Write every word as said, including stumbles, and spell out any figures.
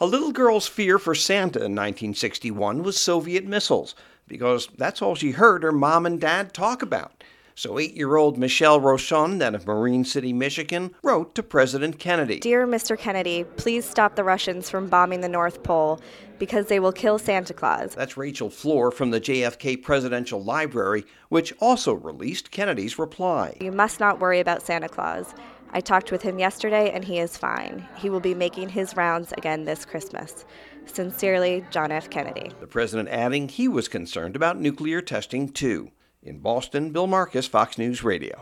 A little girl's fear for Santa in nineteen sixty-one was Soviet missiles, because that's all she heard her mom and dad talk about. So eight-year-old Michelle Rochon out of Marine City, Michigan, wrote to President Kennedy. Dear Mister Kennedy, please stop the Russians from bombing the North Pole because they will kill Santa Claus. That's Rachel Floor from the J F K Presidential Library, which also released Kennedy's reply. You must not worry about Santa Claus. I talked with him yesterday and he is fine. He will be making his rounds again this Christmas. Sincerely, John F. Kennedy. The president adding he was concerned about nuclear testing too. In Boston, Bill Marcus, Fox News Radio.